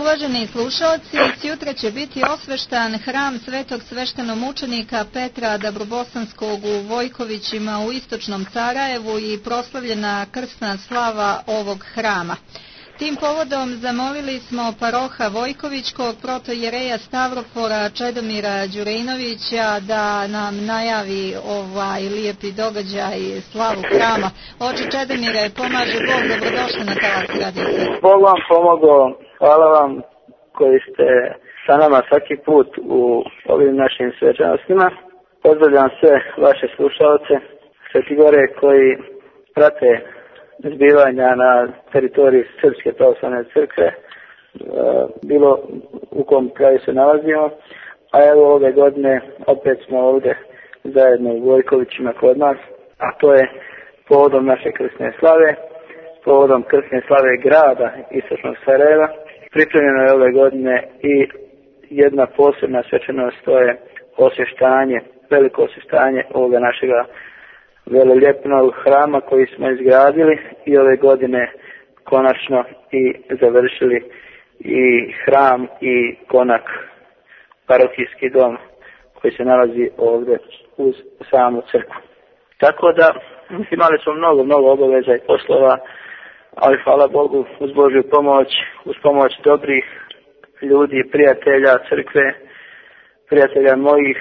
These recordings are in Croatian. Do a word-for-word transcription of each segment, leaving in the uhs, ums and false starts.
Uvaženi slušalci, sjutra će biti osveštan hram svetog sveštenomučenika Petra Dabrobosanskog u Vojkovićima u istočnom Sarajevu i proslavljena krsna slava ovog hrama. Tim povodom zamolili smo paroha Vojkovićkog protojereja Stavropora Čedomira Đurejnovića da nam najavi ovaj lijepi događaj slavu hrama. Oče Čedomire, pomaže Bog, dobrodošli na Talas Radio. Bog vam pomogao, hvala vam koji ste sa nama svaki put u ovim našim svečanostima. Pozdravljam sve vaše slušalce, Sveti Gore koji prate zbivanja na teritoriji Srpske pravoslavne crkve, bilo u kom kraju se nalazimo, a evo ove godine opet smo ovdje zajedno u Vojkovićima kod nas, a to je povodom naše krsne slave, povodom krsne slave grada istočnog Sarajeva. Pripremljeno je ove godine i jedna posebna svečanost, to je osvještanje, veliko osvještanje ovoga našega veloljepnog hrama koji smo izgradili i ove godine konačno i završili i hram i konak, parohijski dom koji se nalazi ovdje uz samu crkvu. Tako da imali smo mnogo, mnogo obaveza i poslova, ali hvala Bogu uz Božju pomoć, uz pomoć dobrih ljudi, prijatelja crkve, prijatelja mojih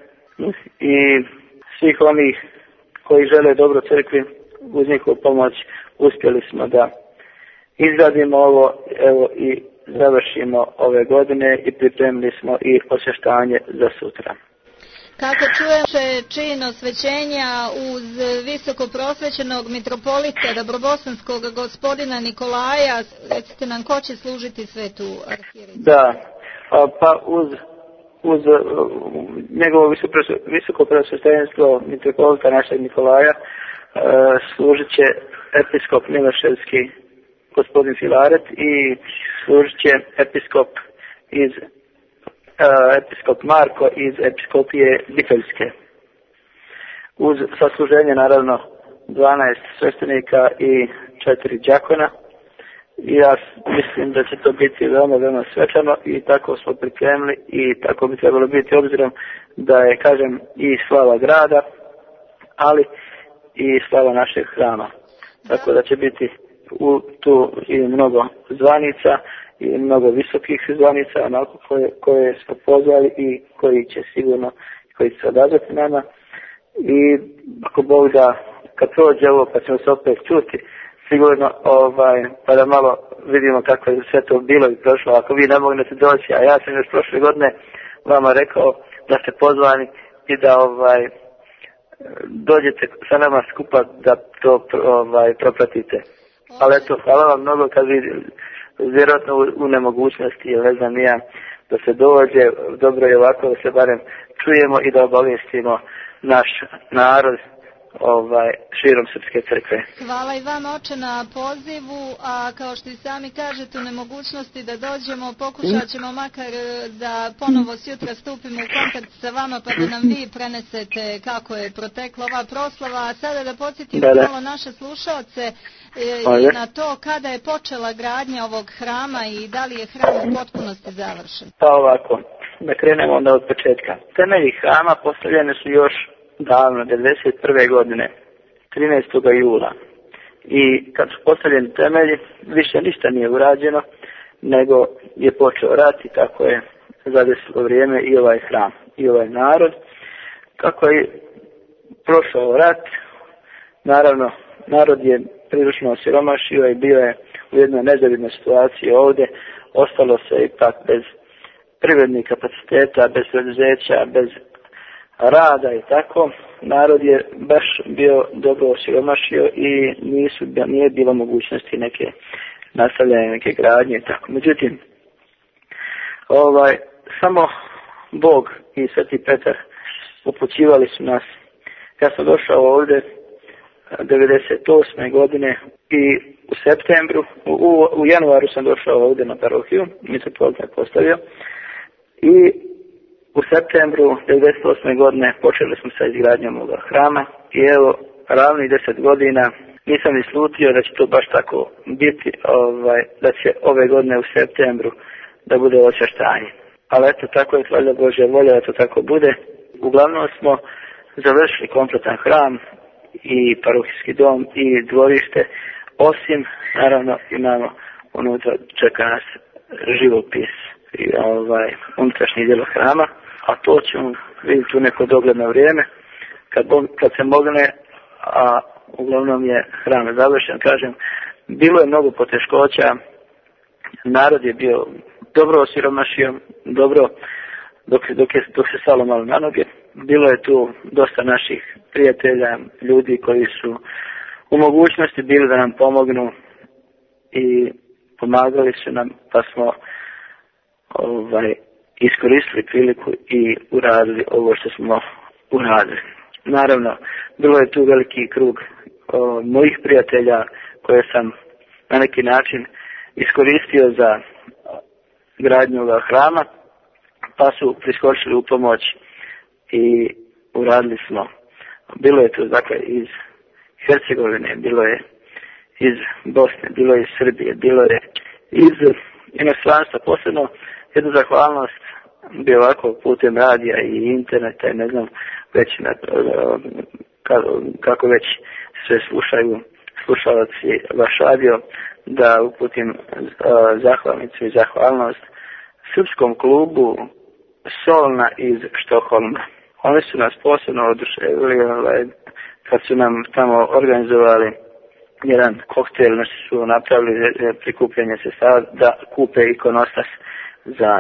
i svih onih koji žele dobro crkvi, uz njihovu pomoć uspjeli smo da izgradimo ovo, evo i završimo ove godine i pripremili smo i osvještanje za sutra. Kako čujemo čin osvećenja uz visoko prosvećenog mitropolita Dabrobosanskog gospodina Nikolaja, recite nam ko će služiti svetu arhijericu? Da, pa uz uz njegovo visoko preosvećenstvo mitropolita našeg Nikolaja služit će episkop Miloševski gospodin Filaret i služit će episkop iz episkop Marko iz episkopije Viteljske. Uz sasluženje naravno dvanaest sveštenika i četiri đakona. I ja mislim da će to biti veoma, veoma svečano i tako smo pripremili i tako bi trebalo biti obzirom da je, kažem, i slava grada, ali i slava našeg hrama. Tako da će biti u, tu i mnogo zvanica i mnogo visokih zvanica, onako koje, koje smo pozvali i koji će sigurno, koji će se odazvati nama. I ako Bog da, kad prođe ovo, pa ćemo se opet čuti, sigurno, ovaj, pa da malo vidimo kako je sve to bilo i prošlo. Ako vi ne mognete doći, a ja sam još prošle godine vama rekao da ste pozvani i da ovaj, dođete sa nama skupa da to ovaj, propratite. Ali eto, hvala vam mnogo kad vi vjerojatno u, u nemogućnosti, jer ne znam ja, da se dođe, dobro je ovako da se barem čujemo i da obavijestimo naš narod ovaj, širom Srpske crkve. Hvala i vam, oče, na pozivu, a kao što i sami kažete u nemogućnosti da dođemo, pokušat ćemo makar da ponovo sjutra stupimo u kontakt sa vama pa da nam vi prenesete kako je protekla ova proslava, a sada da podsjetimo da, da. malo naše slušalce e, i na to kada je počela gradnja ovog hrama i da li je hram u potpunosti završen. Pa ovako, da krenemo onda od početka. Temelji hrama postavljene su još davno, devedeset prve godine, trinaestog jula. I kad su postavljeni temelji, više ništa nije urađeno, nego je počeo rat i tako je zadesilo vrijeme i ovaj hram, i ovaj narod. Kako je prošao rat, naravno, narod je prilično osiromašio i bio je u jednoj nezavidnoj situaciji ovdje. Ostalo se ipak bez privrednih kapaciteta, bez preduzeća, bez rada i tako. Narod je baš bio dobro osiromašio i nisu, nije bilo mogućnosti neke nastavljanja, neke gradnje i tako. Međutim, ovaj, samo Bog i Sveti Petar upućivali su nas. Ja sam došao ovdje devedeset osme godine i u septembru, u, u januaru sam došao ovdje na parohiju, mitropolit me postavio i u septembru devedeset osme godine počeli smo sa izgradnjom ovoga hrama i evo, ravnih deset godina nisam ni slutio da će to baš tako biti, ovaj, da će ove godine u septembru da bude očaštanje. Ali eto, tako je valjda Božja volja da to tako bude. Uglavnom smo završili kompletan hram i parohijski dom i dvorište, osim, naravno, imamo unutra čeka nas živopis i ovaj, unutrašnji djelo hrama, a to ćemo vidjeti u neko dogledno vrijeme, kad, kad se mogne, a uglavnom je hram završen, kažem, bilo je mnogo poteškoća, narod je bio dobro osiromašio, dobro, dok, dok, je, dok se stalo malo na noge. Bilo je tu dosta naših prijatelja, ljudi koji su u mogućnosti bili da nam pomognu i pomagali su nam, pa smo ovaj, iskoristili priliku i uradili ovo što smo uradili. Naravno, bilo je tu veliki krug o, mojih prijatelja koje sam na neki način iskoristio za gradnju ovog hrama, pa su priskočili u pomoć i uradili smo. Bilo je tu dakle iz Hercegovine, bilo je iz Bosne, bilo je iz Srbije, bilo je iz inostranstva. Posebno jednu zahvalnost bi ovako putem radija i interneta i ne znam već na, kako već sve slušaju slušalci vaš radio, da uputim zahvalnicu i zahvalnost srpskom klubu Solna iz Štokholma. Oni su nas posebno oduševili ovaj, kad su nam tamo organizovali jedan koktel, znači su napravili prikupljanje sredstava da kupe ikonostas za...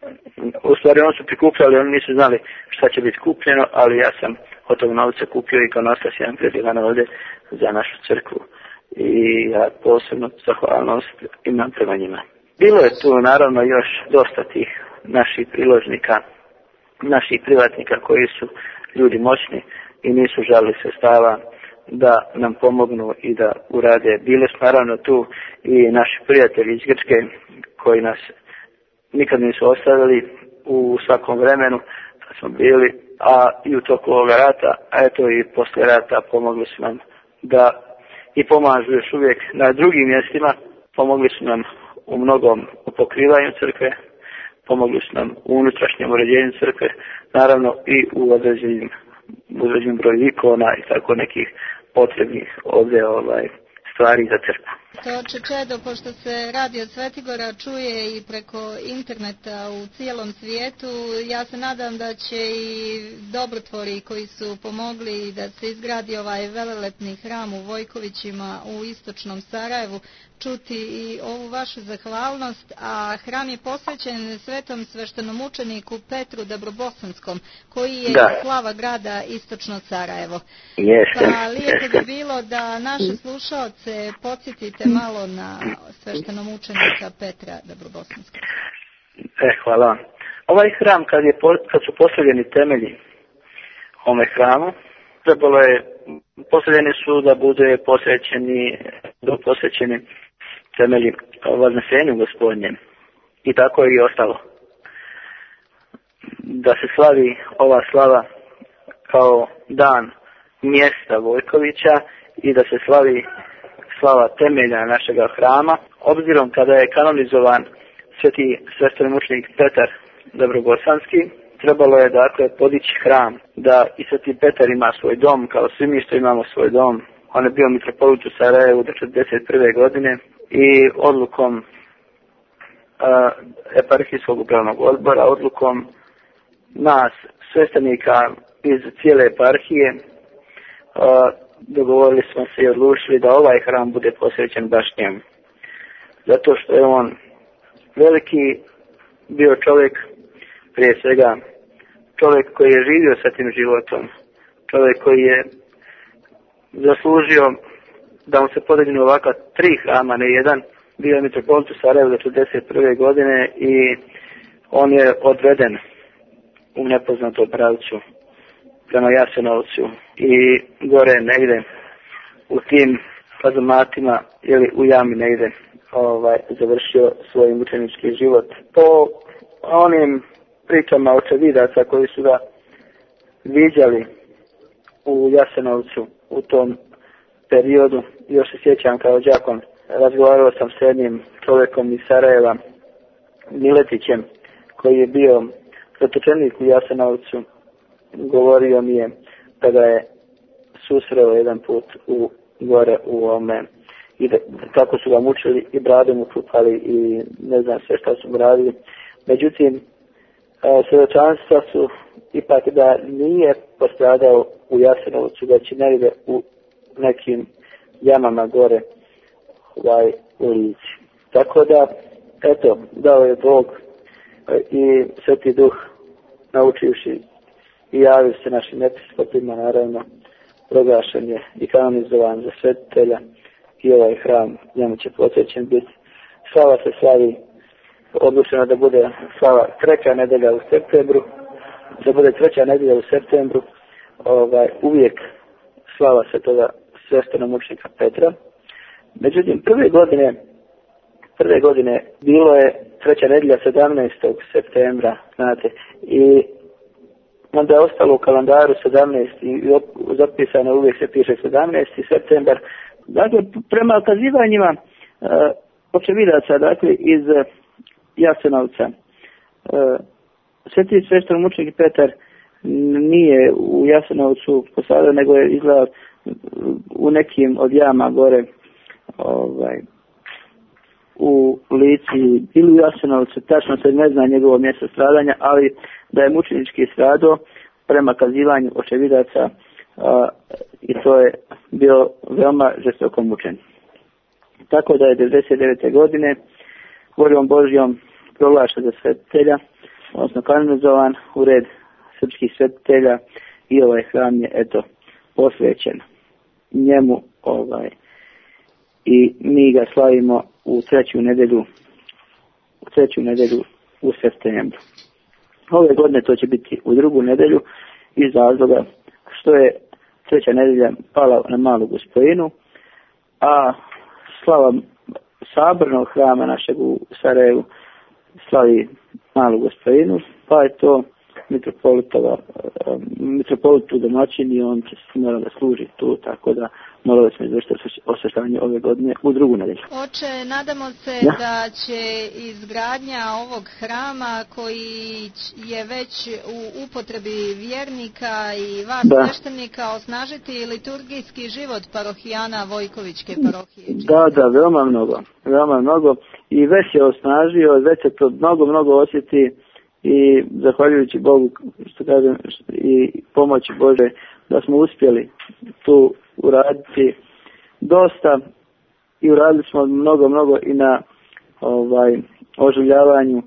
U stvari oni su prikupljali, oni nisu znali šta će biti kupljeno, ali ja sam od tog novca kupio ikonostas jedan predivan ovdje za našu crkvu. I ja posebno zahvalnost imam prema njima. Bilo je tu naravno još dosta tih naših priložnika, naših privatnika koji su ljudi moćni i nisu žalili sredstava da nam pomognu i da urade. Bili su naravno tu i naši prijatelji iz Grčke koji nas nikad nisu ostavili u svakom vremenu kad smo bili, a i u toku ovoga rata, a eto i posle rata pomogli su nam da i pomažu još uvijek na drugim mjestima, pomogli su nam u mnogom u pokrivanju crkve, pomogli su nam u unutrašnjem uređenju crkve, naravno i u određenim, određenim broju ikona i tako nekih potrebnih ovdje ovaj, stvari za crkvu. To Čečedo, pošto se radio Svetigora čuje i preko interneta u cijelom svijetu, ja se nadam da će i dobrotvori koji su pomogli da se izgradi ovaj velelepni hram u Vojkovićima u istočnom Sarajevu čuti i ovu vašu zahvalnost, a hram je posvećen svetom sveštenomučeniku Petru Dabrobosanskom, koji je da. slava grada istočno Sarajevo. Jeste. Pa lijepo bi bilo da naše slušaoce podsjetite malo na sveštenomučenika Petra Dabrobosanskog. E, hvala. Ovaj hram, kad, je, kad su postavljeni temelji ome hramu, trebalo je, postavljeni su da bude posvećeni, da posvećeni temelji vaznesenju Gospodnjem. I tako je i ostalo. Da se slavi ova slava kao dan mjesta Vojkovića i da se slavi slava temelja našega hrama, obzirom kada je kanonizovan sveti sveštenomučenik Petar Dabrobosanski, trebalo je dakle podići hram, da i sveti Petar ima svoj dom, kao svi mi što imamo svoj dom. On je bio mitropolit u Sarajevu do četrdeset prve godine i odlukom a, eparhijskog upravnog odbora, odlukom nas, sveštenika iz cijele eparhije, a, dogovorili smo se i odlučili da ovaj hram bude posvećen baš njemu. Zato što je on veliki bio čovjek, prije svega čovjek koji je živio sa tim životom, čovjek koji je zaslužio da mu se podignu ovakva tri hrama, ne jedan. Bio je mitropolit u Sarajevu do četrdeset prve godine i on je odveden u nepoznatom pravcu prema Jasenovcu i gore negde u tim kazomatima ili u jami negde ovaj, završio svoj mučenički život. Po onim pričama očevidaca koji su ga viđali u Jasenovcu u tom periodu, još se sjećam kao đakon, razgovarao sam s jednim čovjekom iz Sarajeva Miletićem, koji je bio zatočenik u Jasenovcu, govorio mi je da ga je susreo jedan put u gore u ome i da, kako su ga mučili i brade mu čupali i ne znam sve šta su mu radili. Međutim, svjedočanstva su ipak da nije postradao u Jasenovcu, već negdje u nekim jamama gore ovaj, u Lici. Tako da, eto, dao je Bog i Sveti Duh, naučivši i javio se našim episkopima, naravno, proglašen je i kanonizovan za svetitelja i ovaj hram njemu će posvećen biti. Slava se slavi, odlučeno da bude slava treća nedelja u septembru, da bude treća nedelja u septembru, ovaj, uvijek slava se toga sveštenomučenika Petra. Međutim, prve godine, prve godine bilo je treća nedelja sedamnaestog septembra, znate, i onda je ostalo u kalendaru sedamnaesti i zapisano uvijek se piše sedamnaesti septembar. Dakle, prema okazivanjima uh, očevidaca, dakle, iz uh, Jasenovca, uh, sveti sveštenomučenik Petar nije u Jasenovcu posadio, nego je izgledao u nekim od jama gore ovaj, u Lici ili u Jasenovcu, tačno se ne zna njegovo mjesto stradanja, ali da je mučenički stradao prema kazivanju očevidaca a, i to je bio veoma žestoko mučen. Tako da je devedeset devete godine voljom Božjom proglašen za svetitelja, odnosno kanonizovan u red srpskih svetitelja i ovaj hram je eto posvećen njemu ovaj i mi ga slavimo u treću nedelju u treću nedelju u septembru. Ove godine to će biti u drugu nedelju iz razloga što je treća nedelja pala na Malu Gospojinu, a slava sabornog hrama našeg u Sarajevu slavi Malu Gospojinu, pa je to mitropolitova, mitropolitu domaćin i on će se mora da služi tu, tako da morali smo izvršiti osveštavanje ove godine u drugu nedelju. Oče, nadamo se ja? da će izgradnja ovog hrama koji je već u upotrebi vjernika i vas sveštenika osnažiti liturgijski život parohijana Vojkovićke parohije. Da, da, veoma mnogo, veoma mnogo i već je osnažio, već se to mnogo, mnogo osjeti. I zahvaljujući Bogu, što kažem, i pomoći Bože, da smo uspjeli tu uraditi dosta i uradili smo mnogo, mnogo i na ovaj, oživljavanju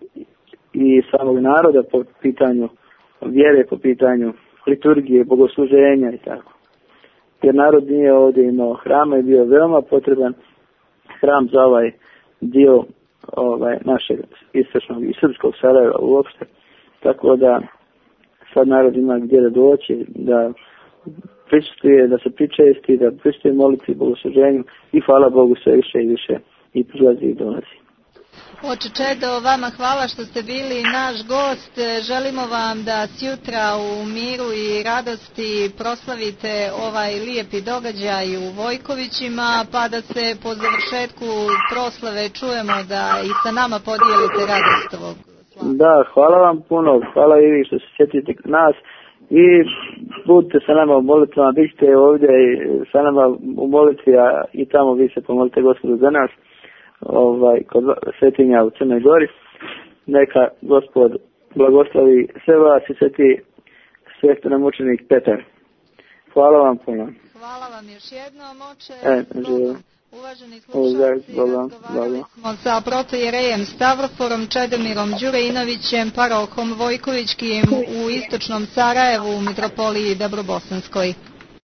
i samog naroda po pitanju vjere, po pitanju liturgije, bogosluženja i tako. Jer narod nije ovdje imao hrama i bio veoma potreban hram za ovaj dio ovaj, našeg istočnog i srpskog Sarajeva uopšte, tako da sad narod ima gdje da doći, da prisustuje, da se pričesti, da prisustuje molitvi, bogosluženju i hvala Bogu sve više i više i prilazi i dolazi. Oče Čedo, vama hvala što ste bili naš gost. Želimo vam da sjutra u miru i radosti proslavite ovaj lijepi događaj u Vojkovićima, pa da se po završetku proslave čujemo da i sa nama podijelite radost ovog slava. Da, hvala vam puno, hvala i vi što se sjetite nas i budite sa nama u molitvama, biste ovdje i sa nama u molitvi, a i tamo vi se pomolite Gospodu za nas. Ovaj, kod svetinja u Crnoj Gori. Neka Gospod blagoslovi sve vas i sveti sveštenomučenik Petar. Hvala vam puno. Hvala vam još jednom, oče. E, živim. Uvaženi slušalci, razgovarali smo sa protojerejem Stavroforom Čedomirom Đurejinovićem, parohom Vojkovićkim u istočnom Sarajevu u mitropoliji Dabrobosanskoj.